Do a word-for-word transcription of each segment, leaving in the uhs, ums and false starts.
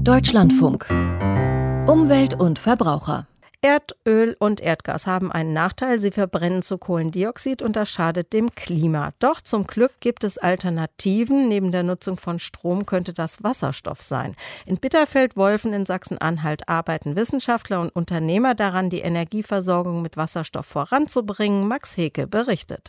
Deutschlandfunk. Umwelt und Verbraucher. Erdöl und Erdgas haben einen Nachteil, sie verbrennen zu Kohlendioxid und das schadet dem Klima. Doch zum Glück gibt es Alternativen. Neben der Nutzung von Strom könnte das Wasserstoff sein. In Bitterfeld-Wolfen in Sachsen-Anhalt arbeiten Wissenschaftler und Unternehmer daran, die Energieversorgung mit Wasserstoff voranzubringen. Max Heke berichtet.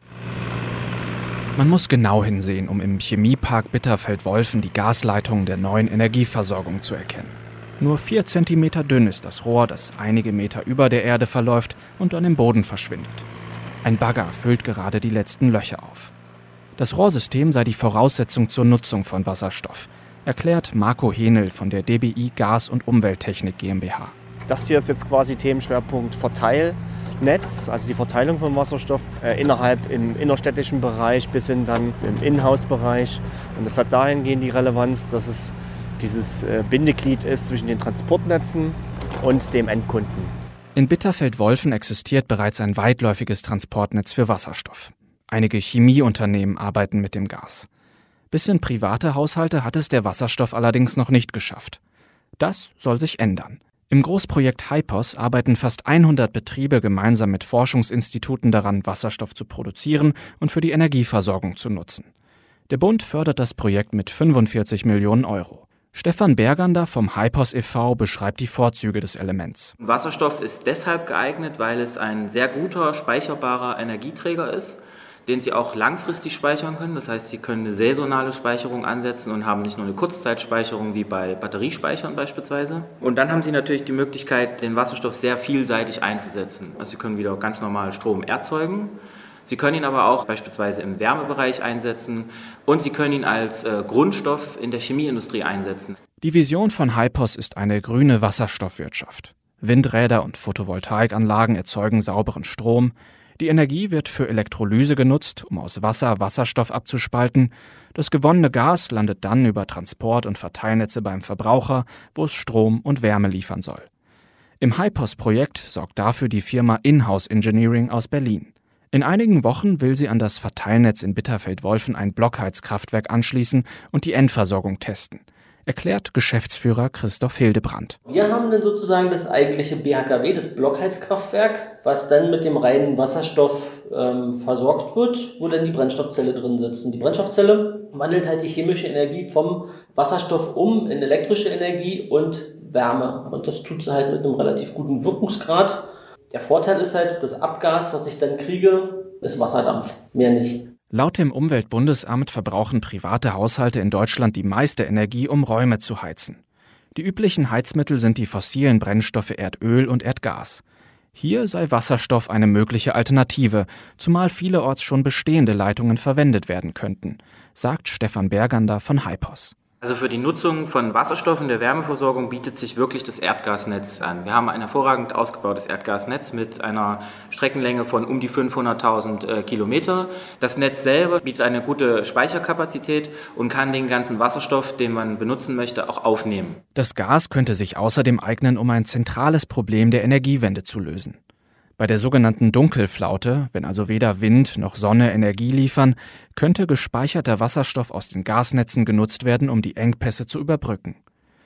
Man muss genau hinsehen, um im Chemiepark Bitterfeld-Wolfen die Gasleitungen der neuen Energieversorgung zu erkennen. Nur vier Zentimeter dünn ist das Rohr, das einige Meter über der Erde verläuft und dann im Boden verschwindet. Ein Bagger füllt gerade die letzten Löcher auf. Das Rohrsystem sei die Voraussetzung zur Nutzung von Wasserstoff, erklärt Marco Henel von der D B I Gas- und Umwelttechnik GmbH. Das hier ist jetzt quasi Themenschwerpunkt Verteilnetz, also die Verteilung von Wasserstoff äh, innerhalb im innerstädtischen Bereich bis hin dann im Innenhausbereich. Und das hat dahingehend die Relevanz, dass es dieses äh, Bindeglied ist zwischen den Transportnetzen und dem Endkunden. In Bitterfeld-Wolfen existiert bereits ein weitläufiges Transportnetz für Wasserstoff. Einige Chemieunternehmen arbeiten mit dem Gas. Bis in private Haushalte hat es der Wasserstoff allerdings noch nicht geschafft. Das soll sich ändern. Im Großprojekt HYPOS arbeiten fast hundert Betriebe gemeinsam mit Forschungsinstituten daran, Wasserstoff zu produzieren und für die Energieversorgung zu nutzen. Der Bund fördert das Projekt mit fünfundvierzig Millionen Euro. Stefan Bergander vom HYPOS e V beschreibt die Vorzüge des Elements. Wasserstoff ist deshalb geeignet, weil es ein sehr guter, speicherbarer Energieträger ist, den Sie auch langfristig speichern können. Das heißt, Sie können eine saisonale Speicherung ansetzen und haben nicht nur eine Kurzzeitspeicherung wie bei Batteriespeichern beispielsweise. Und dann haben Sie natürlich die Möglichkeit, den Wasserstoff sehr vielseitig einzusetzen. Also Sie können wieder ganz normal Strom erzeugen. Sie können ihn aber auch beispielsweise im Wärmebereich einsetzen und Sie können ihn als äh, Grundstoff in der Chemieindustrie einsetzen. Die Vision von HYPOS ist eine grüne Wasserstoffwirtschaft. Windräder und Photovoltaikanlagen erzeugen sauberen Strom. Die Energie wird für Elektrolyse genutzt, um aus Wasser Wasserstoff abzuspalten. Das gewonnene Gas landet dann über Transport- und Verteilnetze beim Verbraucher, wo es Strom und Wärme liefern soll. Im HYPOS-Projekt sorgt dafür die Firma Inhouse Engineering aus Berlin. In einigen Wochen will sie an das Verteilnetz in Bitterfeld-Wolfen ein Blockheizkraftwerk anschließen und die Endversorgung testen, erklärt Geschäftsführer Christoph Hildebrand. Wir haben dann sozusagen das eigentliche B H K W, das Blockheizkraftwerk, was dann mit dem reinen Wasserstoff ähm, versorgt wird, wo dann die Brennstoffzelle drin sitzt. Und die Brennstoffzelle wandelt halt die chemische Energie vom Wasserstoff um in elektrische Energie und Wärme. Und das tut sie halt mit einem relativ guten Wirkungsgrad. Der Vorteil ist halt, das Abgas, was ich dann kriege, ist Wasserdampf, mehr nicht. Laut dem Umweltbundesamt verbrauchen private Haushalte in Deutschland die meiste Energie, um Räume zu heizen. Die üblichen Heizmittel sind die fossilen Brennstoffe Erdöl und Erdgas. Hier sei Wasserstoff eine mögliche Alternative, zumal vielerorts schon bestehende Leitungen verwendet werden könnten, sagt Stefan Bergander von HYPOS. Also für die Nutzung von Wasserstoff in der Wärmeversorgung bietet sich wirklich das Erdgasnetz an. Wir haben ein hervorragend ausgebautes Erdgasnetz mit einer Streckenlänge von um die fünfhunderttausend äh, Kilometer. Das Netz selber bietet eine gute Speicherkapazität und kann den ganzen Wasserstoff, den man benutzen möchte, auch aufnehmen. Das Gas könnte sich außerdem eignen, um ein zentrales Problem der Energiewende zu lösen. Bei der sogenannten Dunkelflaute, wenn also weder Wind noch Sonne Energie liefern, könnte gespeicherter Wasserstoff aus den Gasnetzen genutzt werden, um die Engpässe zu überbrücken.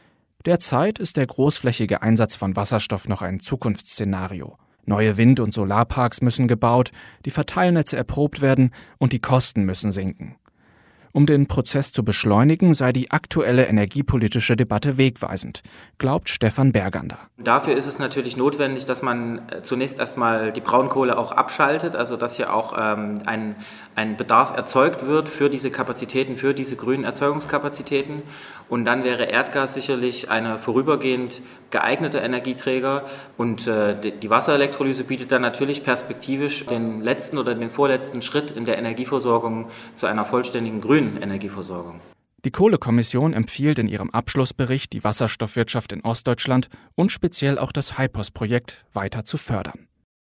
Derzeit ist der großflächige Einsatz von Wasserstoff noch ein Zukunftsszenario. Neue Wind- und Solarparks müssen gebaut, die Verteilnetze erprobt werden und die Kosten müssen sinken. Um den Prozess zu beschleunigen, sei die aktuelle energiepolitische Debatte wegweisend, glaubt Stefan Bergander. Dafür ist es natürlich notwendig, dass man zunächst erstmal die Braunkohle auch abschaltet, also dass hier auch ähm, ein, ein Bedarf erzeugt wird für diese Kapazitäten, für diese grünen Erzeugungskapazitäten. Und dann wäre Erdgas sicherlich eine vorübergehend geeignete Energieträger. Und äh, die Wasserelektrolyse bietet dann natürlich perspektivisch den letzten oder den vorletzten Schritt in der Energieversorgung zu einer vollständigen grünen Energieversorgung. Die Kohlekommission empfiehlt in ihrem Abschlussbericht, die Wasserstoffwirtschaft in Ostdeutschland und speziell auch das HYPOS-Projekt weiter zu fördern.